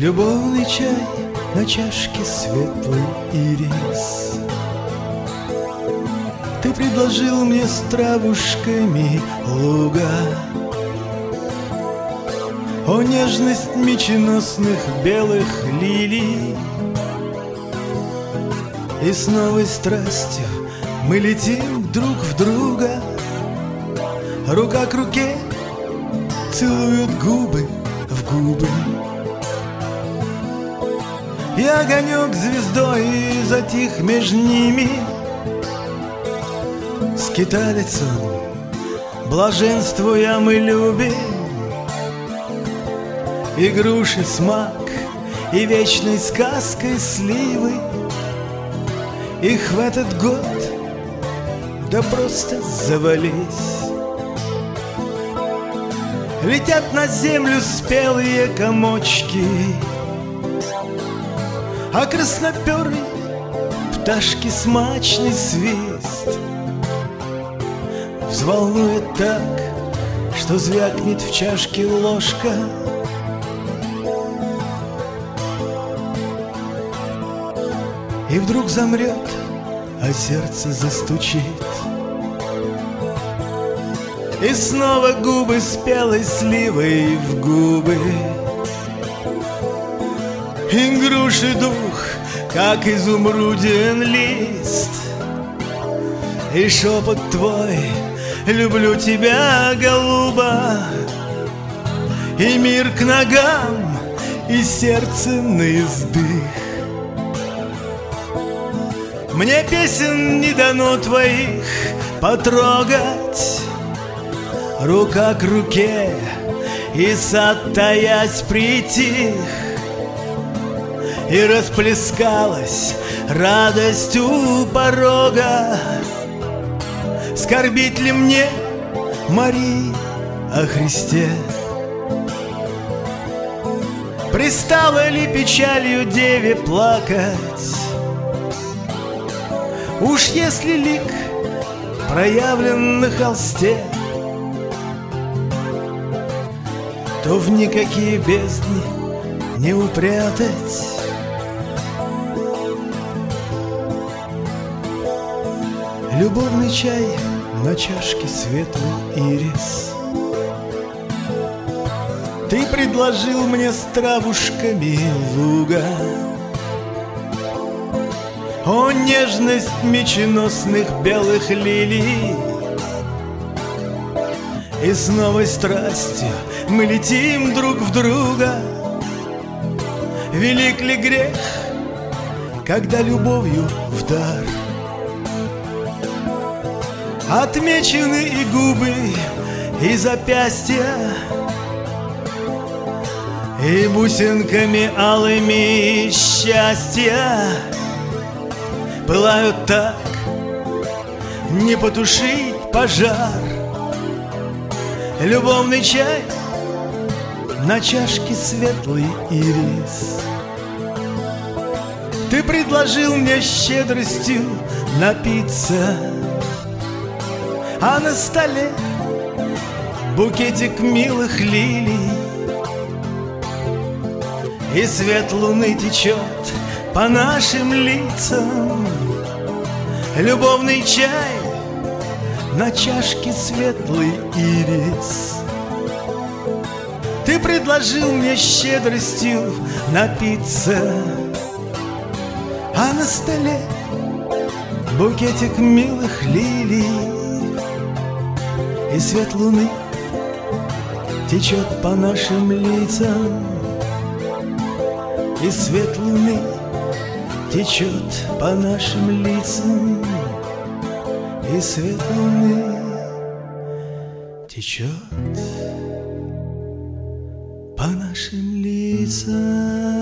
Любовный чай на чашке светлый ирис. Ты предложил мне с травушками луга. О, нежность меченосных белых лилий. И с новой страстью мы летим друг в друга. Рука к руке целуют губы в губы. И огонек звездой затих между ними. Скиталец он, блаженствуя мы любим. И груши смак, и вечной сказкой сливы. Их в этот год да просто завались. Летят на землю спелые комочки, а красноперый пташки смачный свист взволнует так, что звякнет в чашке ложка. И вдруг замрет, а сердце застучит. И снова губы спелой сливой в губы. И груши дух, как изумруден лист. И шепот твой, люблю тебя, голуба. И мир к ногам, и сердце наиздых. Мне песен не дано твоих потрогать. Рука к руке, и сад таясь притих. И расплескалась радость у порога. Скорбит ли мне, Марии, о Христе? Пристало ли печалью деве плакать? Уж если лик проявлен на холсте, то в никакие бездни не упрятать. Любовный чай на чашке светлый ирис. Ты предложил мне с травушками луга. О, нежность меченосных белых лилий. И с новой страстью мы летим друг в друга. Велик ли грех, когда любовью в дар отмечены и губы, и запястья, и бусинками алыми счастья пылают так, не потушить пожар. Любовный чай на чашке светлый ирис. Ты предложил мне щедростью напиться, а на столе букетик милых лилий. И свет луны течет по нашим лицам. Любовный чай на чашке светлый ирис. Ты предложил мне щедростью напиться, а на столе букетик милых лилий. И свет луны течет по нашим лицам. И свет луны течет по нашим лицам. И свет луны течет по нашим лицам.